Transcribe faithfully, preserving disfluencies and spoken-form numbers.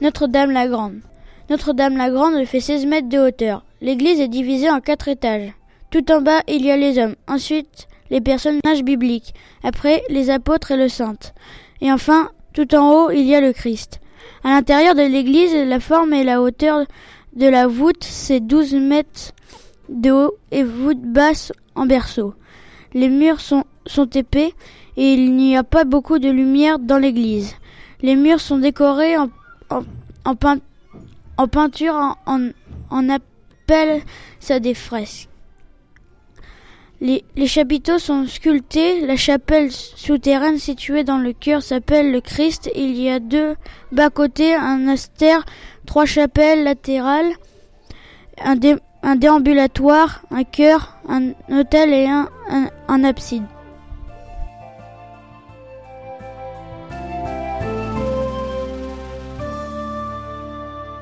Notre-Dame-la-Grande. Notre-Dame-la-Grande fait seize mètres de hauteur. L'église est divisée en quatre étages. Tout en bas, il y a les hommes. Ensuite, les personnages bibliques. Après, les apôtres et le saint. Et enfin, tout en haut, il y a le Christ. À l'intérieur de l'église, la forme et la hauteur de la voûte, c'est douze mètres de haut et voûte basse en berceau. Les murs sont, sont épais et il n'y a pas beaucoup de lumière dans l'église. Les murs sont décorés en, en, en, peint, en peinture, en, en, on appelle ça des fresques. Les, les chapiteaux sont sculptés. La chapelle souterraine située dans le chœur s'appelle le Christ. Il y a deux bas-côtés, un astère, trois chapelles latérales, un, dé, un déambulatoire, un chœur, un autel et un, un, un abside.